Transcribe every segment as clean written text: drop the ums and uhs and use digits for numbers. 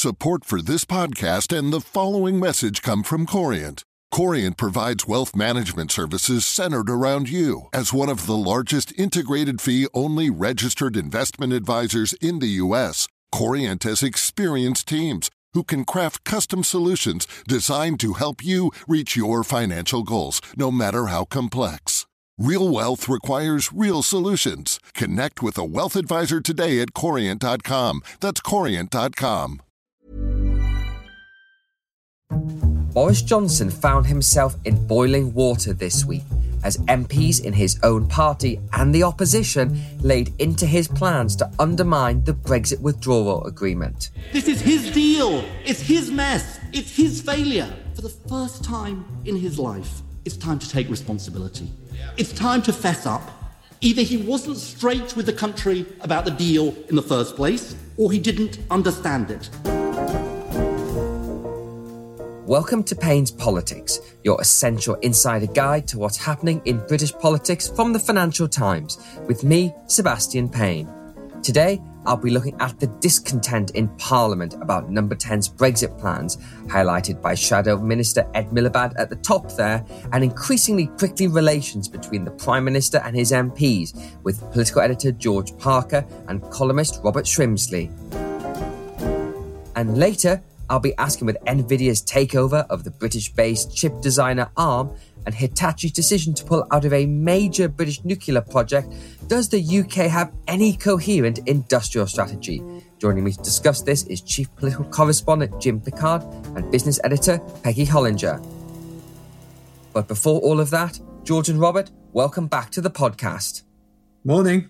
Support for this podcast and the following message come from Corient. Corient provides wealth management services centered around you. As one of the largest integrated fee-only registered investment advisors in the U.S., Corient has experienced teams who can craft custom solutions designed to help you reach your financial goals, no matter how complex. Real wealth requires real solutions. Connect with a wealth advisor today at Corient.com. That's Corient.com. Boris Johnson found himself in boiling water this week as MPs in his own party and the opposition laid into his plans to undermine the Brexit withdrawal agreement. This is his deal. It's his mess. It's his failure. For the first time in his life, it's time to take responsibility. It's time to fess up. Either he wasn't straight with the country about the deal in the first place, or he didn't understand it. Welcome to Payne's Politics, your essential insider guide to what's happening in British politics from the Financial Times, with me, Sebastian Payne. Today, I'll be looking at the discontent in Parliament about Number 10's Brexit plans, highlighted by Shadow Minister Ed Miliband at the top there, and increasingly prickly relations between the Prime Minister and his MPs, with political editor George Parker and columnist Robert Shrimsley. And later, I'll be asking with NVIDIA's takeover of the British-based chip designer ARM and Hitachi's decision to pull out of a major British nuclear project, does the UK have any coherent industrial strategy? Joining me to discuss this is Chief Political Correspondent Jim Pickard and Business Editor Peggy Hollinger. But before all of that, George and Robert, welcome back to the podcast. Morning.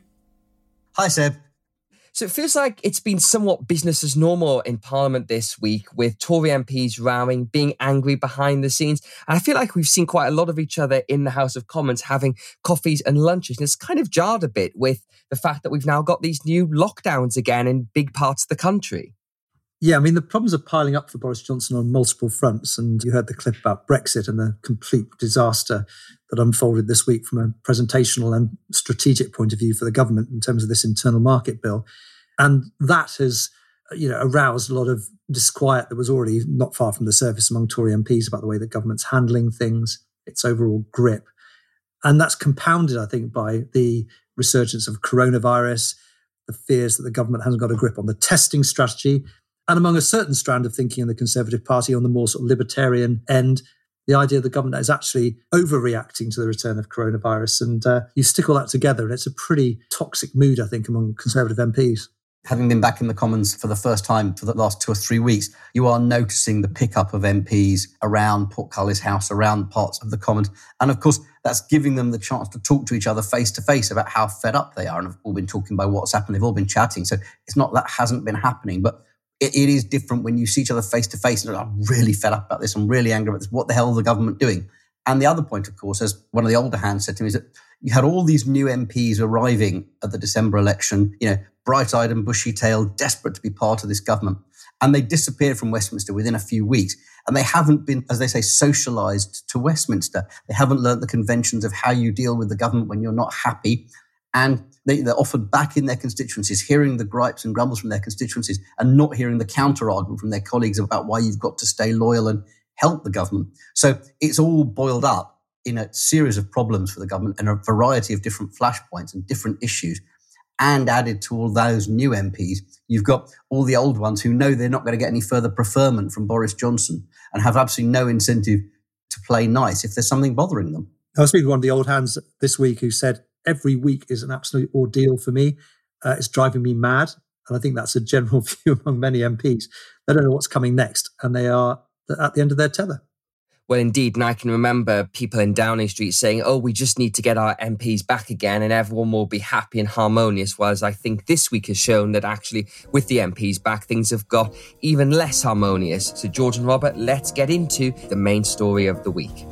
Hi, Seb. So it feels like it's been somewhat business as normal in Parliament this week, with Tory MPs rowing, being angry behind the scenes. And I feel like we've seen quite a lot of each other in the House of Commons having coffees and lunches. And it's kind of jarred a bit with the fact that we've now got these new lockdowns again in big parts of the country. Yeah, I mean, the problems are piling up for Boris Johnson on multiple fronts. And you heard the clip about Brexit and the complete disaster that unfolded this week from a presentational and strategic point of view for the government in terms of this internal market bill. And that has, aroused a lot of disquiet that was already not far from the surface among Tory MPs about the way the government's handling things, its overall grip. And that's compounded, I think, by the resurgence of coronavirus, the fears that the government hasn't got a grip on the testing strategy, and among a certain strand of thinking in the Conservative Party on the more sort of libertarian end, the idea the government is actually overreacting to the return of coronavirus. And you stick all that together, and it's a pretty toxic mood, I think, among Conservative MPs. Having been back in the Commons for the first time for the last 2 or 3 weeks, you are noticing the pickup of MPs around Portcullis House, around parts of the Commons. And of course, that's giving them the chance to talk to each other face to face about how fed up they are. And have all been talking by WhatsApp and they've all been chatting. So it's not that hasn't been happening, but it is different when you see each other face to face and I'm really fed up about this. I'm really angry about this. What the hell is the government doing? And the other point, of course, as one of the older hands said to me, is that you had all these new MPs arriving at the December election, bright-eyed and bushy-tailed, desperate to be part of this government. And they disappeared from Westminster within a few weeks. And they haven't been, as they say, socialised to Westminster. They haven't learnt the conventions of how you deal with the government when you're not happy. And they're often back in their constituencies, hearing the gripes and grumbles from their constituencies and not hearing the counter-argument from their colleagues about why you've got to stay loyal and help the government. So it's all boiled up in a series of problems for the government and a variety of different flashpoints and different issues. And added to all those new MPs, you've got all the old ones who know they're not going to get any further preferment from Boris Johnson and have absolutely no incentive to play nice if there's something bothering them. I was speaking to one of the old hands this week who said, every week is an absolute ordeal for me. It's driving me mad. And I think that's a general view among many MPs. They don't know what's coming next, and they are at the end of their tether. Well, indeed, and I can remember people in Downing Street saying, we just need to get our MPs back again and everyone will be happy and harmonious, whereas I think this week has shown that actually with the MPs back, things have got even less harmonious. So George and Robert, let's get into the main story of the week.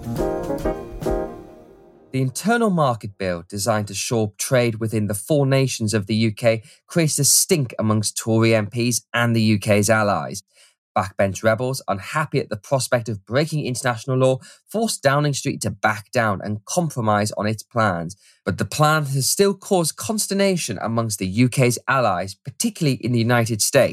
The Internal Market Bill, designed to shore up trade within the 4 nations of the UK, creates a stink amongst Tory MPs and the UK's allies. Backbench rebels, unhappy at the prospect of breaking international law, forced Downing Street to back down and compromise on its plans. But the plan has still caused consternation amongst the UK's allies, particularly in the United States.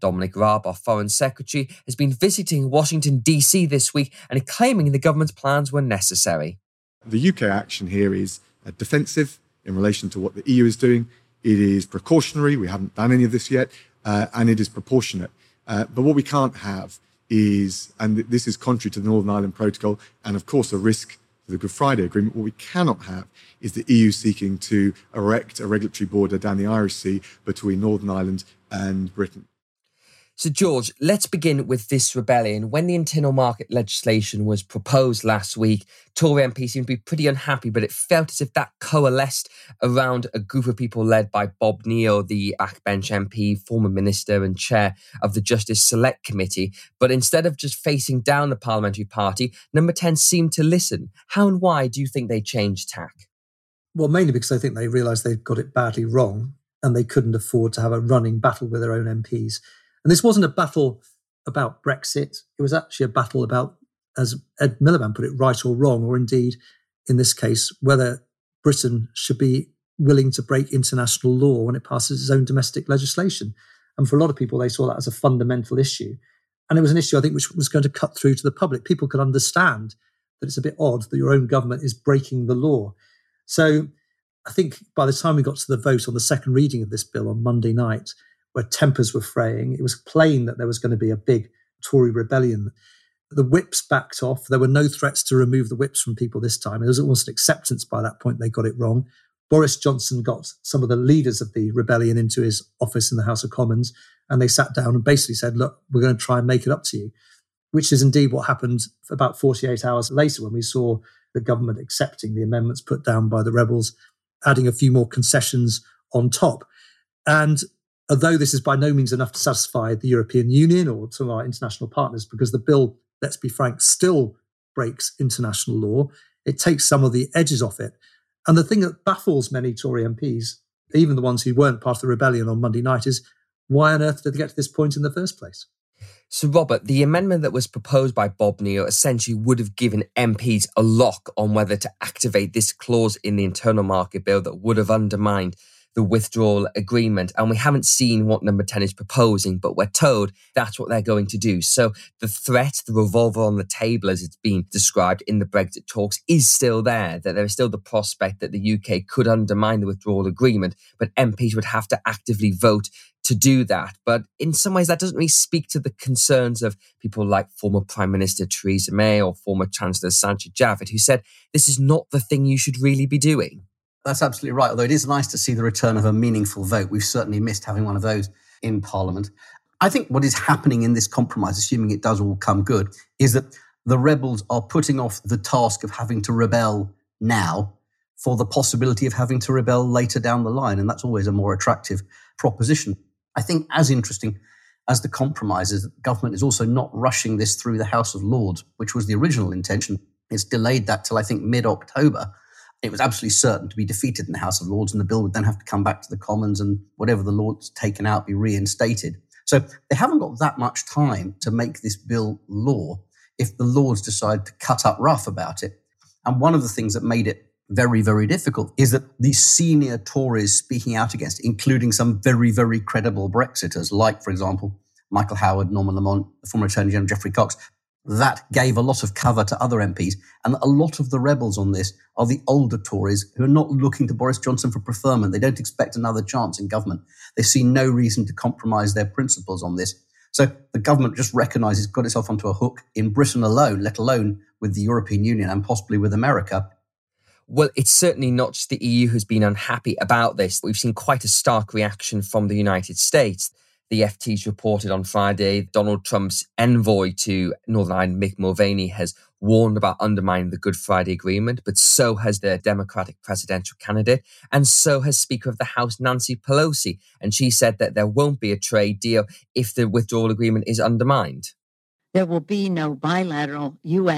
Dominic Raab, our Foreign Secretary, has been visiting Washington, D.C. this week and claiming the government's plans were necessary. The UK action here is defensive in relation to what the EU is doing. It is precautionary. We haven't done any of this yet. And it is proportionate. But what we can't have is, and this is contrary to the Northern Ireland Protocol and, of course, a risk to the Good Friday Agreement, what we cannot have is the EU seeking to erect a regulatory border down the Irish Sea between Northern Ireland and Britain. So, George, let's begin with this rebellion. When the internal market legislation was proposed last week, Tory MPs seemed to be pretty unhappy, but it felt as if that coalesced around a group of people led by Bob Neill, the backbench MP, former minister and chair of the Justice Select Committee. But instead of just facing down the parliamentary party, Number 10 seemed to listen. How and why do you think they changed tack? Well, mainly because I think they realised they'd got it badly wrong and they couldn't afford to have a running battle with their own MPs. And this wasn't a battle about Brexit. It was actually a battle about, as Ed Miliband put it, right or wrong, or indeed, in this case, whether Britain should be willing to break international law when it passes its own domestic legislation. And for a lot of people, they saw that as a fundamental issue. And it was an issue, I think, which was going to cut through to the public. People could understand that it's a bit odd that your own government is breaking the law. So I think by the time we got to the vote on the second reading of this bill on Monday night, where tempers were fraying, it was plain that there was going to be a big Tory rebellion. The whips backed off. There were no threats to remove the whips from people this time. It was almost an acceptance by that point they got it wrong. Boris Johnson got some of the leaders of the rebellion into his office in the House of Commons, and they sat down and basically said, look, we're going to try and make it up to you, which is indeed what happened about 48 hours later when we saw the government accepting the amendments put down by the rebels, adding a few more concessions on top. And although this is by no means enough to satisfy the European Union or some of our international partners, because the bill, let's be frank, still breaks international law, it takes some of the edges off it. And the thing that baffles many Tory MPs, even the ones who weren't part of the rebellion on Monday night, is why on earth did they get to this point in the first place? So, Robert, the amendment that was proposed by Bob Neill essentially would have given MPs a lock on whether to activate this clause in the internal market bill that would have undermined the withdrawal agreement. And we haven't seen what Number 10 is proposing, but we're told that's what they're going to do. So the threat, the revolver on the table, as it's been described in the Brexit talks, is still there, that there is still the prospect that the UK could undermine the withdrawal agreement, but MPs would have to actively vote to do that. But in some ways, that doesn't really speak to the concerns of people like former Prime Minister Theresa May or former Chancellor Sajid Javid, who said this is not the thing you should really be doing. That's absolutely right, although it is nice to see the return of a meaningful vote. We've certainly missed having one of those in Parliament. I think what is happening in this compromise, assuming it does all come good, is that the rebels are putting off the task of having to rebel now for the possibility of having to rebel later down the line, and that's always a more attractive proposition. I think as interesting as the compromise is that the government is also not rushing this through the House of Lords, which was the original intention. It's delayed that till, I think, mid-October. It was absolutely certain to be defeated in the House of Lords, and the bill would then have to come back to the Commons and whatever the Lords taken out be reinstated. So they haven't got that much time to make this bill law if the Lords decide to cut up rough about it. And one of the things that made it very, very difficult is that the senior Tories speaking out against it, including some very, very credible Brexiters, like, for example, Michael Howard, Norman Lamont, the former Attorney General Geoffrey Cox, that gave a lot of cover to other MPs. And a lot of the rebels on this are the older Tories who are not looking to Boris Johnson for preferment. They don't expect another chance in government. They see no reason to compromise their principles on this. So the government just recognises it's got itself onto a hook in Britain alone, let alone with the European Union and possibly with America. Well, it's certainly not just the EU who's been unhappy about this. We've seen quite a stark reaction from the United States. The FT's reported on Friday Donald Trump's envoy to Northern Ireland, Mick Mulvaney, has warned about undermining the Good Friday Agreement, but so has their Democratic presidential candidate, and so has Speaker of the House, Nancy Pelosi. And she said that there won't be a trade deal if the withdrawal agreement is undermined. There will be no bilateral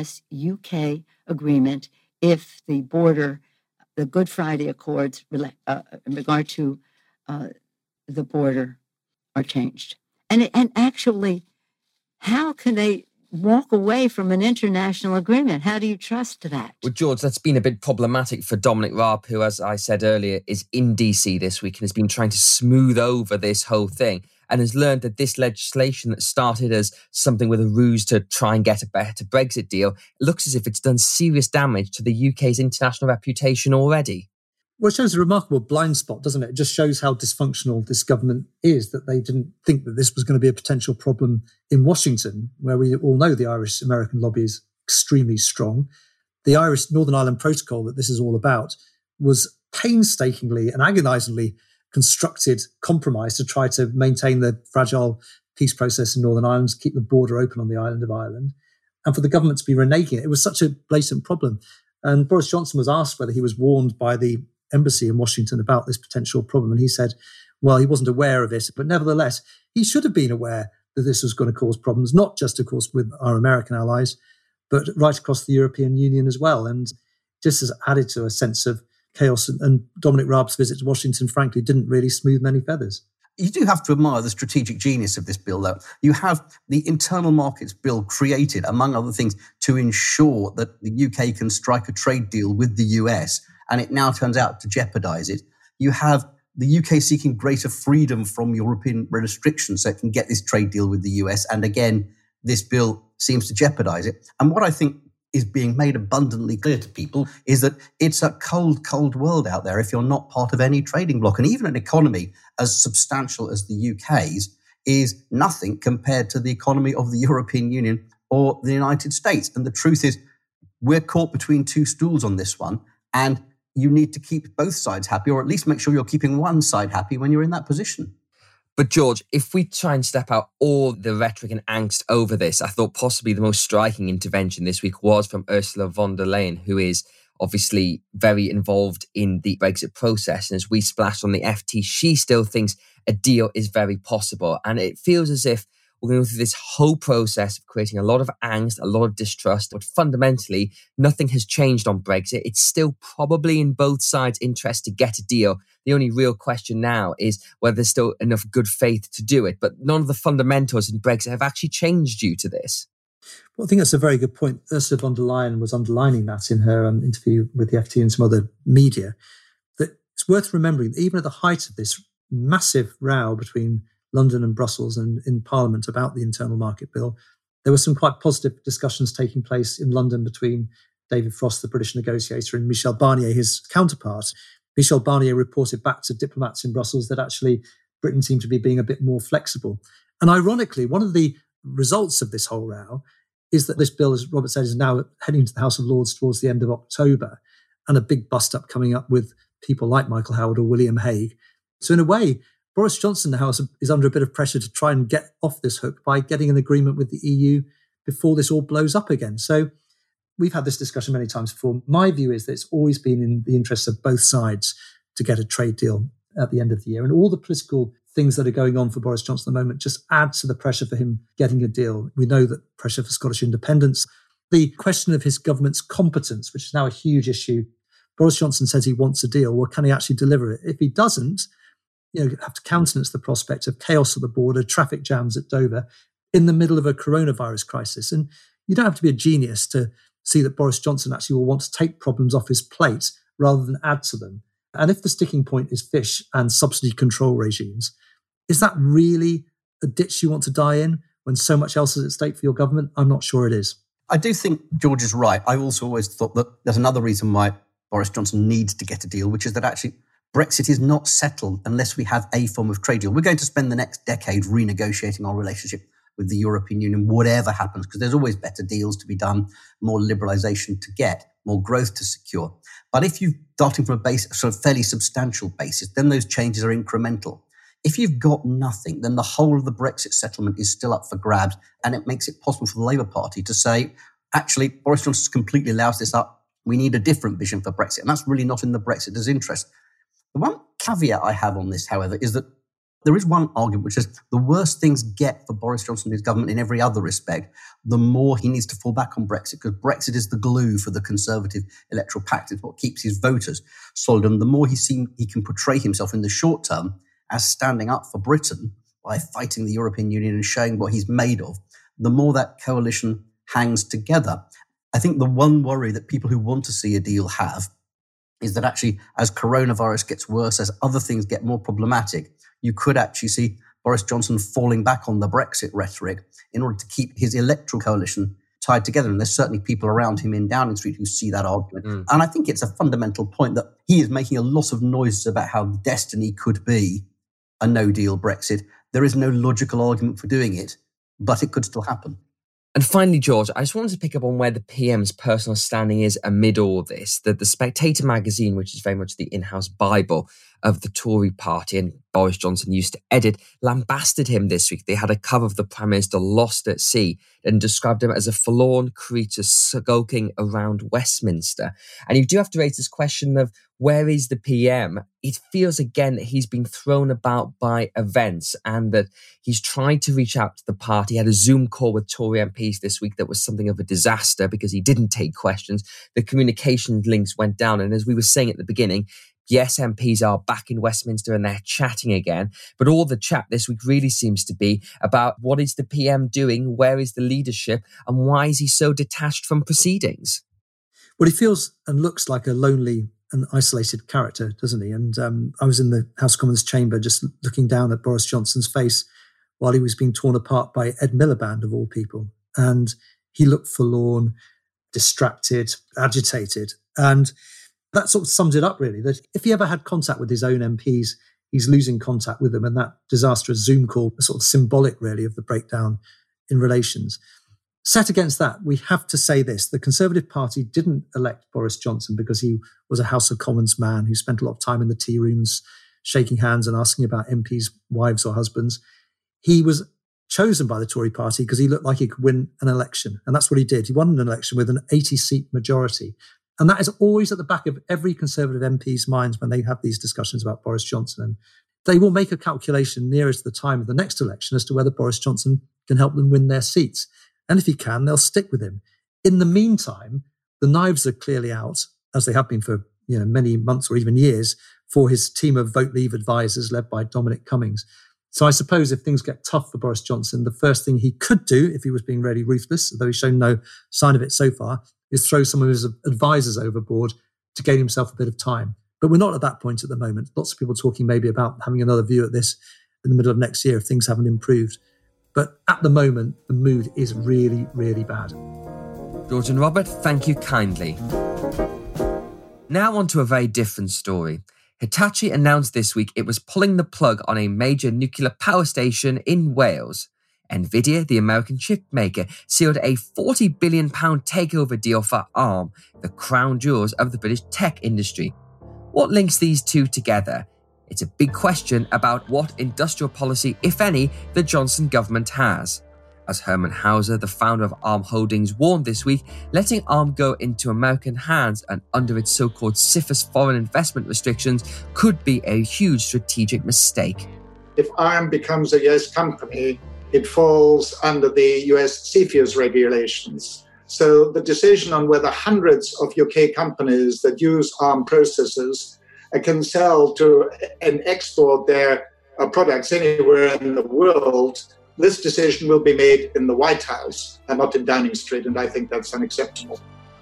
US-UK agreement if the Good Friday Accords in regard to the border are changed. And actually, how can they walk away from an international agreement? How do you trust that? Well, George, that's been a bit problematic for Dominic Raab, who, as I said earlier, is in DC this week and has been trying to smooth over this whole thing. and has learned that this legislation that started as something with a ruse to try and get a better Brexit deal looks as if it's done serious damage to the UK's international reputation already. Well, it shows a remarkable blind spot, doesn't it? It just shows how dysfunctional this government is, that they didn't think that this was going to be a potential problem in Washington, where we all know the Irish-American lobby is extremely strong. The Irish Northern Ireland Protocol that this is all about was painstakingly and agonisingly constructed compromise to try to maintain the fragile peace process in Northern Ireland, to keep the border open on the island of Ireland, and for the government to be reneging it. It was such a blatant problem. And Boris Johnson was asked whether he was warned by the embassy in Washington about this potential problem. And he said, well, he wasn't aware of it, but nevertheless, he should have been aware that this was going to cause problems, not just, of course, with our American allies, but right across the European Union as well. And just has added to a sense of chaos. And Dominic Raab's visit to Washington, frankly, didn't really smooth many feathers. You do have to admire the strategic genius of this bill, though. You have the Internal Markets Bill created, among other things, to ensure that the UK can strike a trade deal with the US, and it now turns out to jeopardise it. You have the UK seeking greater freedom from European restrictions so it can get this trade deal with the US, and again, this bill seems to jeopardise it. And what I think is being made abundantly clear to people is that it's a cold, cold world out there if you're not part of any trading bloc. And even an economy as substantial as the UK's is nothing compared to the economy of the European Union or the United States. And the truth is, we're caught between two stools on this one, and you need to keep both sides happy, or at least make sure you're keeping one side happy when you're in that position. But George, if we try and step out all the rhetoric and angst over this, I thought possibly the most striking intervention this week was from Ursula von der Leyen, who is obviously very involved in the Brexit process. And as we splashed on the FT, she still thinks a deal is very possible. And it feels as if we're going through this whole process of creating a lot of angst, a lot of distrust, but fundamentally, nothing has changed on Brexit. It's still probably in both sides' interest to get a deal. The only real question now is whether there's still enough good faith to do it. But none of the fundamentals in Brexit have actually changed due to this. Well, I think that's a very good point. Ursula von der Leyen was underlining that in her interview with the FT and some other media, that it's worth remembering that even at the height of this massive row between London and Brussels and in Parliament about the Internal Market Bill, there were some quite positive discussions taking place in London between David Frost, the British negotiator, and Michel Barnier, his counterpart. Michel Barnier reported back to diplomats in Brussels that actually Britain seemed to be being a bit more flexible. And ironically, one of the results of this whole row is that this bill, as Robert said, is now heading to the House of Lords towards the end of October, and a big bust-up coming up with people like Michael Howard or William Hague. So in a way, Boris Johnson now is under a bit of pressure to try and get off this hook by getting an agreement with the EU before this all blows up again. So we've had this discussion many times before. My view is that it's always been in the interests of both sides to get a trade deal at the end of the year. And all the political things that are going on for Boris Johnson at the moment just add to the pressure for him getting a deal. We know that pressure for Scottish independence, the question of his government's competence, which is now a huge issue. Boris Johnson says he wants a deal. Well, can he actually deliver it? If he doesn't, you have to countenance the prospect of chaos at the border, traffic jams at Dover, in the middle of a coronavirus crisis. And you don't have to be a genius to see that Boris Johnson actually will want to take problems off his plate rather than add to them. And if the sticking point is fish and subsidy control regimes, is that really a ditch you want to die in when so much else is at stake for your government? I'm not sure it is. I do think George is right. I also always thought that there's another reason why Boris Johnson needs to get a deal, which is that actually Brexit is not settled unless we have a form of trade deal. We're going to spend the next decade renegotiating our relationship with the European Union, whatever happens, because there's always better deals to be done, more liberalisation to get, more growth to secure. But if you're starting from a base, sort of fairly substantial basis, then those changes are incremental. If you've got nothing, then the whole of the Brexit settlement is still up for grabs, and it makes it possible for the Labour Party to say, actually, Boris Johnson completely allows this up. We need a different vision for Brexit, and that's really not in the Brexiters' interest. The one caveat I have on this, however, is that there is one argument which is the worse things get for Boris Johnson and his government in every other respect, the more he needs to fall back on Brexit, because Brexit is the glue for the Conservative electoral pact. It's what keeps his voters solid. And the more he can portray himself in the short term as standing up for Britain by fighting the European Union and showing what he's made of, the more that coalition hangs together. I think the one worry that people who want to see a deal have is that actually as coronavirus gets worse, as other things get more problematic, you could actually see Boris Johnson falling back on the Brexit rhetoric in order to keep his electoral coalition tied together. And there's certainly people around him in Downing Street who see that argument. And I think it's a fundamental point that he is making a lot of noises about how destiny could be a no-deal Brexit. There is no logical argument for doing it, but it could still happen. And finally, George, I just wanted to pick up on where the PM's personal standing is amid all this. That the Spectator magazine, which is very much the in-house Bible of the Tory party and Boris Johnson used to edit, lambasted him this week. They had a cover of the Prime Minister lost at sea and described him as a forlorn creature skulking around Westminster. And you do have to raise this question of where is the PM? It feels again that he's been thrown about by events and that he's tried to reach out to the party. He had a Zoom call with Tory MPs this week that was something of a disaster because he didn't take questions. The communication links went down. And as we were saying at the beginning, yes, MPs are back in Westminster and they're chatting again, but all the chat this week really seems to be about what is the PM doing, where is the leadership, and why is he so detached from proceedings? Well, he feels and looks like a lonely and isolated character, doesn't he? And I was in the House of Commons chamber just looking down at Boris Johnson's face while he was being torn apart by Ed Miliband, of all people. And he looked forlorn, distracted, agitated. And that sort of sums it up, really, that if he ever had contact with his own MPs, he's losing contact with them. And that disastrous Zoom call is sort of symbolic, really, of the breakdown in relations. Set against that, we have to say this. The Conservative Party didn't elect Boris Johnson because he was a House of Commons man who spent a lot of time in the tea rooms, shaking hands and asking about MPs' wives or husbands. He was chosen by the Tory party because he looked like he could win an election. And that's what he did. He won an election with an 80-seat majority. And that is always at the back of every Conservative MP's minds when they have these discussions about Boris Johnson. And they will make a calculation nearest the time of the next election as to whether Boris Johnson can help them win their seats. And if he can, they'll stick with him. In the meantime, the knives are clearly out, as they have been for many months or even years, for his team of Vote Leave advisors led by Dominic Cummings. So I suppose if things get tough for Boris Johnson, the first thing he could do, if he was being really ruthless, though he's shown no sign of it so far, is throw some of his advisors overboard to gain himself a bit of time. But we're not at that point at the moment. Lots of people talking maybe about having another view at this in the middle of next year if things haven't improved. But at the moment, the mood is really, really bad. George and Robert, thank you kindly. Now on to a very different story. Hitachi announced this week it was pulling the plug on a major nuclear power station in Wales. Nvidia, the American chip maker, sealed a £40 billion takeover deal for ARM, the crown jewels of the British tech industry. What links these two together? It's a big question about what industrial policy, if any, the Johnson government has. As Herman Hauser, the founder of ARM Holdings, warned this week, letting ARM go into American hands and under its so-called CFIUS foreign investment restrictions could be a huge strategic mistake. If ARM becomes a US company, it falls under the US CFIUS regulations. So the decision on whether hundreds of UK companies that use ARM processors can sell to and export their products anywhere in the world, this decision will be made in the White House and not in Downing Street, and I think that's unacceptable.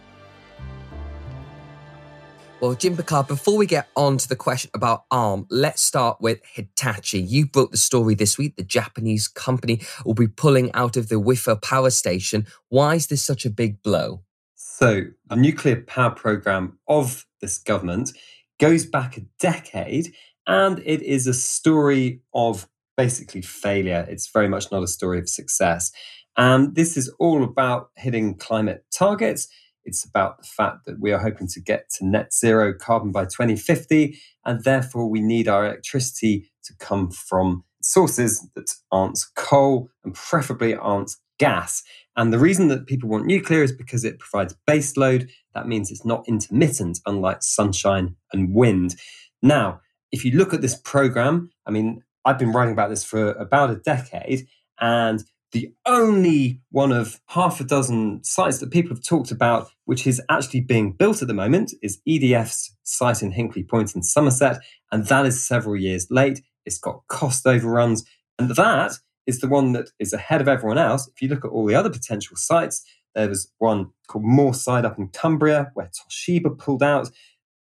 Well, Jim Pickard, before we get on to the question about ARM, let's start with Hitachi. You broke the story this week. The Japanese company will be pulling out of the Wifo power station. Why is this such a big blow? So, the nuclear power program of this government goes back a decade, and it is a story of basically failure. It's very much not a story of success. And this is all about hitting climate targets. It's about the fact that we are hoping to get to net zero carbon by 2050, and therefore we need our electricity to come from sources that aren't coal and preferably aren't gas. And the reason that people want nuclear is because it provides base load. That means it's not intermittent, unlike sunshine and wind. Now, if you look at this program, I mean, I've been writing about this for about a decade, and the only one of half a dozen sites that people have talked about, which is actually being built at the moment, is EDF's site in Hinkley Point in Somerset, and that is several years late. It's got cost overruns, and that is the one that is ahead of everyone else. If you look at all the other potential sites, there was one called Moorside up in Cumbria, where Toshiba pulled out.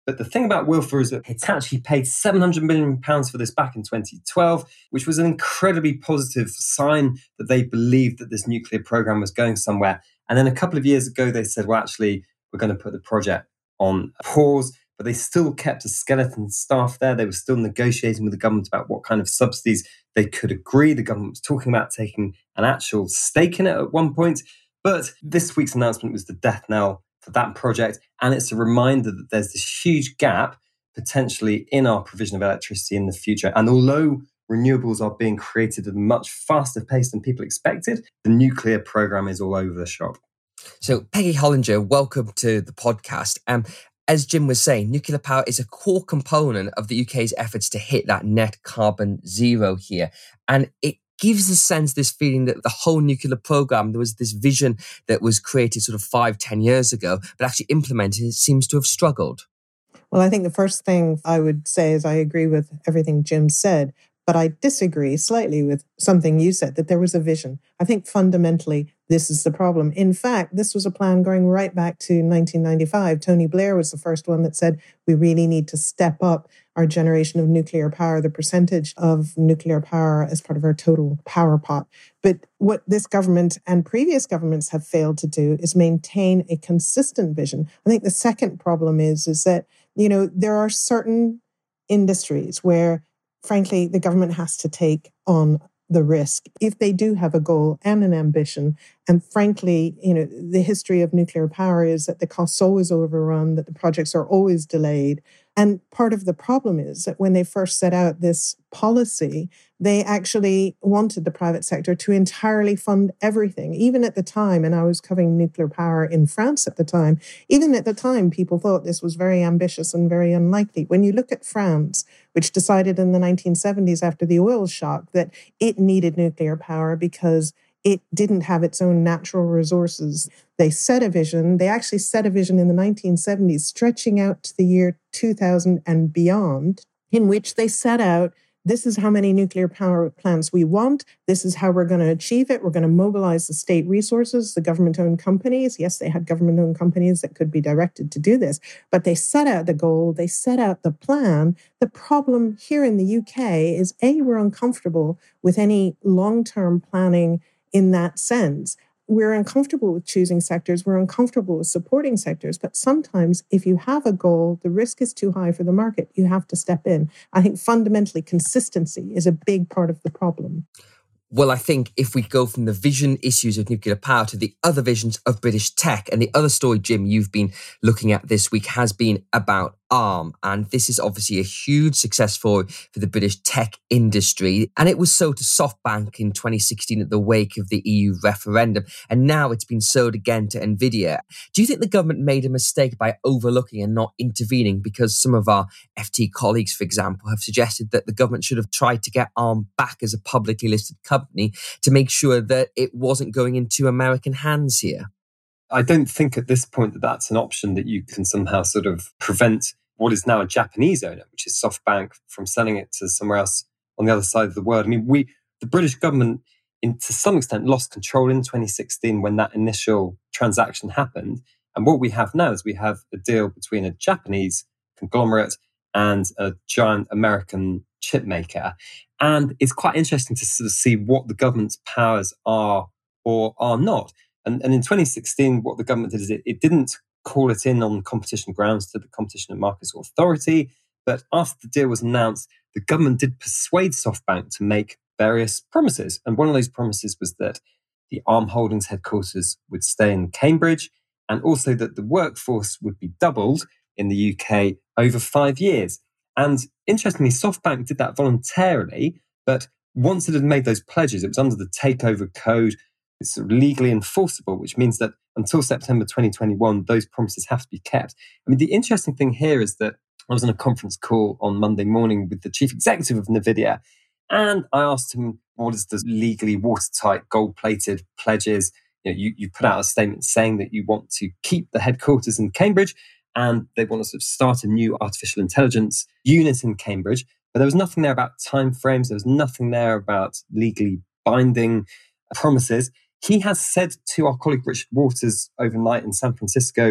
But the thing about Wilfer is that it's actually paid £700 million for this back in 2012, which was an incredibly positive sign that they believed that this nuclear program was going somewhere. And then a couple of years ago, they said, well, actually, we're going to put the project on pause. But they still kept a skeleton staff there. They were still negotiating with the government about what kind of subsidies they could agree. The government was talking about taking an actual stake in it at one point. But this week's announcement was the death knell for that project. And it's a reminder that there's this huge gap potentially in our provision of electricity in the future. And although renewables are being created at a much faster pace than people expected, the nuclear program is all over the shop. So Peggy Hollinger, welcome to the podcast. As Jim was saying, nuclear power is a core component of the UK's efforts to hit that net carbon zero here. And it gives a sense, this feeling that the whole nuclear programme, there was this vision that was created sort of 5-10 years ago, but actually implemented, it seems to have struggled. Well, I think the first thing I would say is I agree with everything Jim said, but I disagree slightly with something you said, that there was a vision. I think fundamentally, this is the problem. In fact, this was a plan going right back to 1995. Tony Blair was the first one that said, we really need to step up our generation of nuclear power, the percentage of nuclear power as part of our total power pot. But what this government and previous governments have failed to do is maintain a consistent vision. I think the second problem is that, there are certain industries where, frankly, the government has to take on the risk if they do have a goal and an ambition. And frankly, the history of nuclear power is that the costs always overrun, that the projects are always delayed. And part of the problem is that when they first set out this policy, they actually wanted the private sector to entirely fund everything. Even at the time, and I was covering nuclear power in France at the time, even at the time, people thought this was very ambitious and very unlikely. When you look at France, which decided in the 1970s after the oil shock that it needed nuclear power because it didn't have its own natural resources. They set a vision. They actually set a vision in the 1970s, stretching out to the year 2000 and beyond, in which they set out, this is how many nuclear power plants we want. This is how we're going to achieve it. We're going to mobilize the state resources, the government-owned companies. Yes, they had government-owned companies that could be directed to do this, but they set out the goal. They set out the plan. The problem here in the UK is, A, we're uncomfortable with any long-term planning in that sense. We're uncomfortable with choosing sectors. We're uncomfortable with supporting sectors. But sometimes if you have a goal, the risk is too high for the market. You have to step in. I think fundamentally consistency is a big part of the problem. Well, I think if we go from the vision issues of nuclear power to the other visions of British tech, and the other story, Jim, you've been looking at this week has been about ARM. And this is obviously a huge success story for the British tech industry. And it was sold to SoftBank in 2016 at the wake of the EU referendum. And now it's been sold again to NVIDIA. Do you think the government made a mistake by overlooking and not intervening? Because some of our FT colleagues, for example, have suggested that the government should have tried to get ARM back as a publicly listed company to make sure that it wasn't going into American hands here. I don't think at this point that that's an option that you can somehow sort of prevent what is now a Japanese owner, which is SoftBank, from selling it to somewhere else on the other side of the world. I mean, the British government, to some extent, lost control in 2016 when that initial transaction happened. And what we have now is we have a deal between a Japanese conglomerate and a giant American chip maker. And it's quite interesting to sort of see what the government's powers are or are not. And in 2016, what the government did is it didn't call it in on competition grounds to the Competition and Markets Authority. But after the deal was announced, the government did persuade SoftBank to make various promises. And one of those promises was that the ARM Holdings headquarters would stay in Cambridge, and also that the workforce would be doubled in the UK over 5 years. And interestingly, SoftBank did that voluntarily, but once it had made those pledges, it was under the Takeover Code. It's legally enforceable, which means that until September 2021, those promises have to be kept. I mean, the interesting thing here is that I was on a conference call on Monday morning with the chief executive of NVIDIA, and I asked him, what is the legally watertight, gold-plated pledges? You put out a statement saying that you want to keep the headquarters in Cambridge, and they want to sort of start a new artificial intelligence unit in Cambridge. But there was nothing there about timeframes. There was nothing there about legally binding promises. He has said to our colleague Richard Waters overnight in San Francisco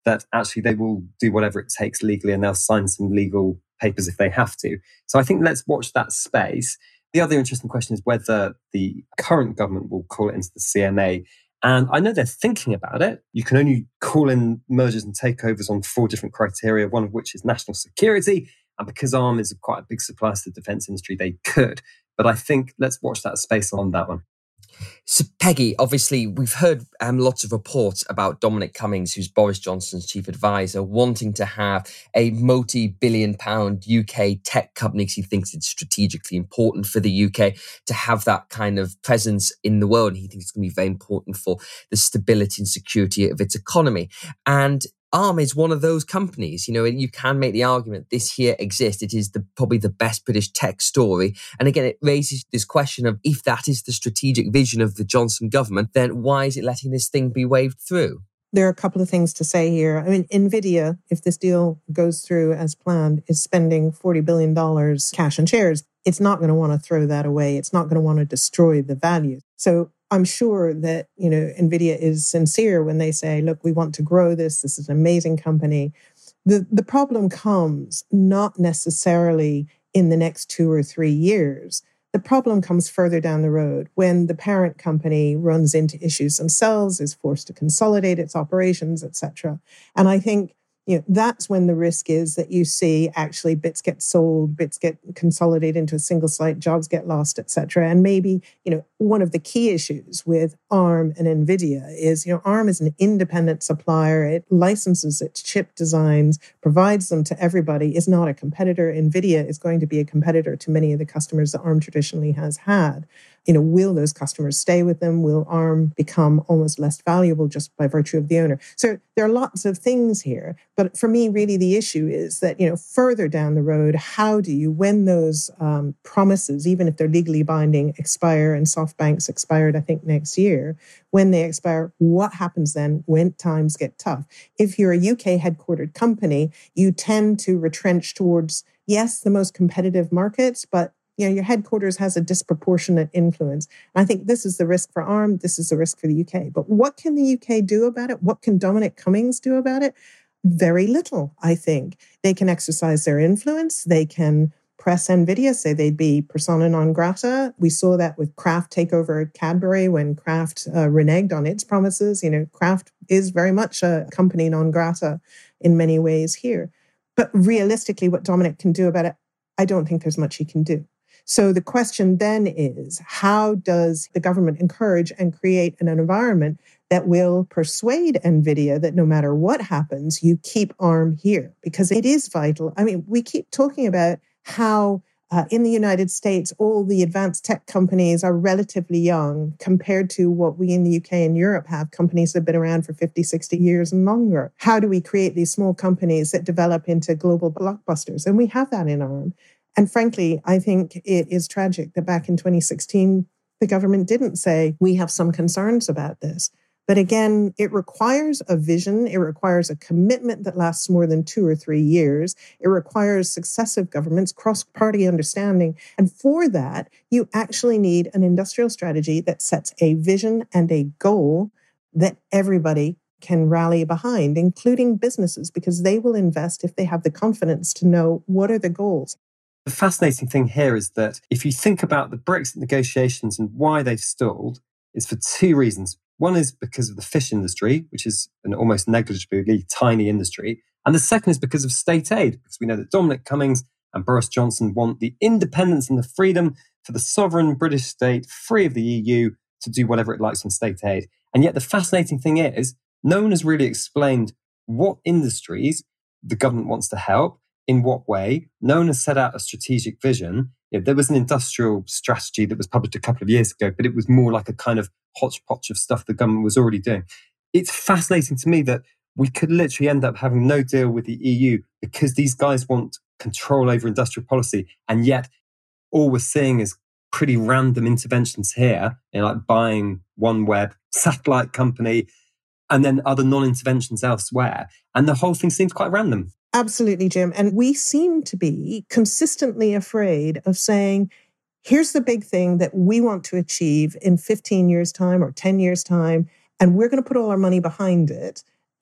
that actually they will do whatever it takes legally and they'll sign some legal papers if they have to. So I think let's watch that space. The other interesting question is whether the current government will call it into the CMA. And I know they're thinking about it. You can only call in mergers and takeovers on 4 different criteria, one of which is national security. And because Arm is quite a big supplier to the defence industry, they could. But I think let's watch that space on that one. So, Peggy, obviously, we've heard lots of reports about Dominic Cummings, who's Boris Johnson's chief advisor, wanting to have a multi-billion-pound UK tech company because he thinks it's strategically important for the UK to have that kind of presence in the world. And he thinks it's going to be very important for the stability and security of its economy. And Arm is one of those companies. You know, you can make the argument this here exists. It is probably the best British tech story. And again, it raises this question of if that is the strategic vision of the Johnson government, then why is it letting this thing be waved through? There are a couple of things to say here. I mean, NVIDIA, if this deal goes through as planned, is spending $40 billion cash and shares. It's not going to want to throw that away. It's not going to want to destroy the value. So I'm sure that, you know, NVIDIA is sincere when they say, look, we want to grow this. This is an amazing company. The problem comes not necessarily in the next 2 or 3 years. The problem comes further down the road when the parent company runs into issues themselves, is forced to consolidate its operations, etc. And I think, you know, that's when the risk is that you see actually bits get sold, bits get consolidated into a single site, jobs get lost, etc. And maybe, you know, one of the key issues with ARM and NVIDIA is, you know, ARM is an independent supplier. It licenses its chip designs, provides them to everybody, is not a competitor. NVIDIA is going to be a competitor to many of the customers that ARM traditionally has had. You know, will those customers stay with them? Will ARM become almost less valuable just by virtue of the owner? So there are lots of things here. But for me, really, the issue is that, you know, further down the road, how do you, when those promises, even if they're legally binding, expire, and SoftBank's expired, I think, next year, when they expire, what happens then when times get tough? If you're a UK headquartered company, you tend to retrench towards, yes, the most competitive markets, but you know, your headquarters has a disproportionate influence. And I think this is the risk for ARM. This is the risk for the UK. But what can the UK do about it? What can Dominic Cummings do about it? Very little, I think. They can exercise their influence. They can press NVIDIA, say they'd be persona non grata. We saw that with Kraft takeover Cadbury when Kraft reneged on its promises. You know, Kraft is very much a company non grata in many ways here. But realistically, what Dominic can do about it, I don't think there's much he can do. So the question then is, how does the government encourage and create an environment that will persuade NVIDIA that no matter what happens, you keep ARM here? Because it is vital. I mean, we keep talking about how in the United States, all the advanced tech companies are relatively young compared to what we in the UK and Europe have, companies that have been around for 50, 60 years and longer. How do we create these small companies that develop into global blockbusters? And we have that in ARM. And frankly, I think it is tragic that back in 2016, the government didn't say, we have some concerns about this. But again, it requires a vision. It requires a commitment that lasts more than 2 or 3 years. It requires successive governments, cross-party understanding. And for that, you actually need an industrial strategy that sets a vision and a goal that everybody can rally behind, including businesses, because they will invest if they have the confidence to know what are the goals. The fascinating thing here is that if you think about the Brexit negotiations and why they've stalled, it's for 2 reasons. One is because of the fish industry, which is an almost negligibly tiny industry. And the second is because of state aid, because we know that Dominic Cummings and Boris Johnson want the independence and the freedom for the sovereign British state, free of the EU, to do whatever it likes on state aid. And yet the fascinating thing is, no one has really explained what industries the government wants to help, in what way. No one has set out a strategic vision. There was an industrial strategy that was published a couple of years ago, but it was more like a kind of hodgepodge of stuff the government was already doing. It's fascinating to me that we could literally end up having no deal with the EU because these guys want control over industrial policy. And yet all we're seeing is pretty random interventions here, you know, like buying OneWeb, satellite company, and then other non-interventions elsewhere. And the whole thing seems quite random. Absolutely, Jim. And we seem to be consistently afraid of saying, here's the big thing that we want to achieve in 15 years' time or 10 years' time, and we're going to put all our money behind it. And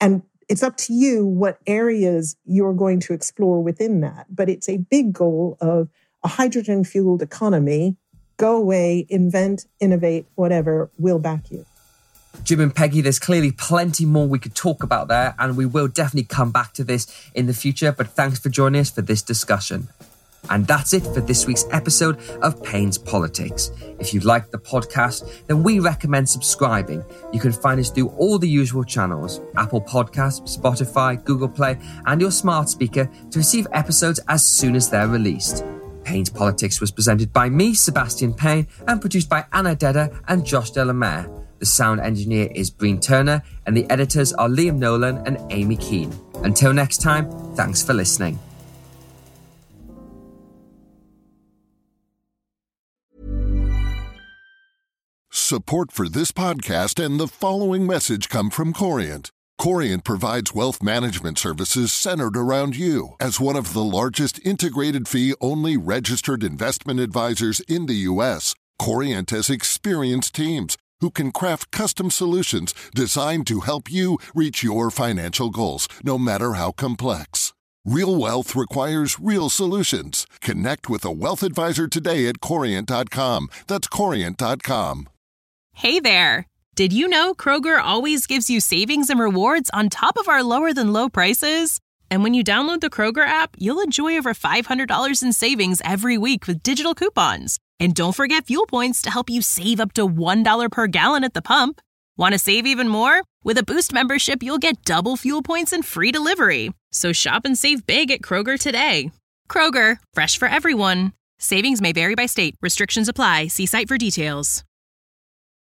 It's up to you what areas you're going to explore within that. But it's a big goal of a hydrogen-fueled economy. Go away, invent, innovate, whatever, we'll back you. Jim and Peggy, there's clearly plenty more we could talk about there, and we will definitely come back to this in the future, but thanks for joining us for this discussion. And that's it for this week's episode of Payne's Politics. If you like the podcast, then we recommend subscribing. You can find us through all the usual channels: Apple Podcasts, Spotify, Google Play, and your smart speaker to receive episodes as soon as they're released. Payne's Politics was presented by me, Sebastian Payne, and produced by Anna Dedder and Josh Delamere. The sound engineer is Breen Turner, and the editors are Liam Nolan and Amy Keane. Until next time, thanks for listening. Support for this podcast and the following message come from Corient. Corient provides wealth management services centered around you. As one of the largest integrated fee-only registered investment advisors in the U.S., Corient has experienced teams who can craft custom solutions designed to help you reach your financial goals, no matter how complex. Real wealth requires real solutions. Connect with a wealth advisor today at Corient.com. That's Corient.com. Hey there. Did you know Kroger always gives you savings and rewards on top of our lower than low prices? And when you download the Kroger app, you'll enjoy over $500 in savings every week with digital coupons. And don't forget fuel points to help you save up to $1 per gallon at the pump. Want to save even more? With a Boost membership, you'll get double fuel points and free delivery. So shop and save big at Kroger today. Kroger, fresh for everyone. Savings may vary by state. Restrictions apply. See site for details.